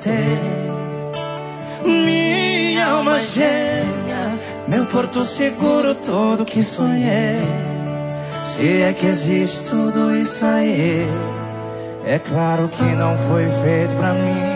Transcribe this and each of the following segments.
você, minha alma gêmea, meu porto seguro, tudo que sonhei. Se é que existe tudo isso aí, é claro que não foi feito pra mim.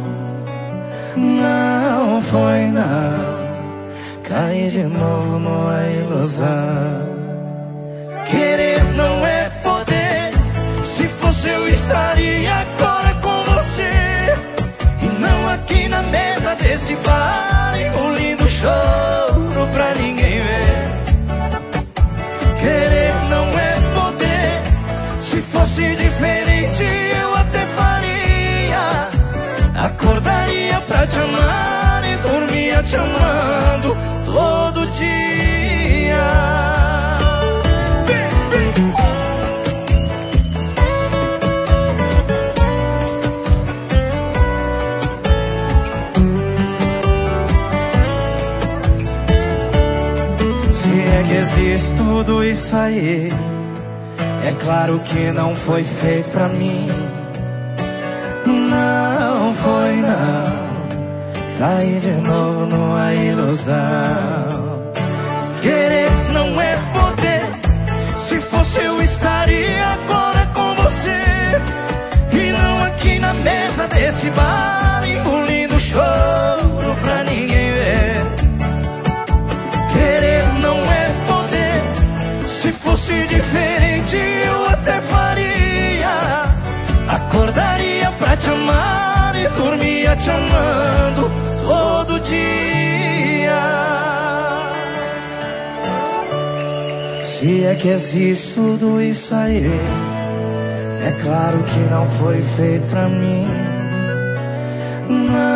Não foi não, caí de novo numa ilusão. Querer não é poder, se fosse eu estaria agora com você, e não aqui na mesa desse bar, engolindo choro pra ninguém ver. Querer não é poder, se fosse diferente eu até faria. Acordaria pra te amar e dormia te amando todo dia. Se é que existe tudo isso aí, é claro que não foi feito pra mim. Não foi não, caí de novo numa ilusão. Querer não é poder, se fosse eu estaria agora com você, e não aqui na mesa desse bar, engolindo choro pra ninguém ver. Querer não é poder, se fosse diferente eu até faria. Acordaria pra te amar e dormia te amando todo dia. Se é que existe tudo isso aí, é claro que não foi feito pra mim. Não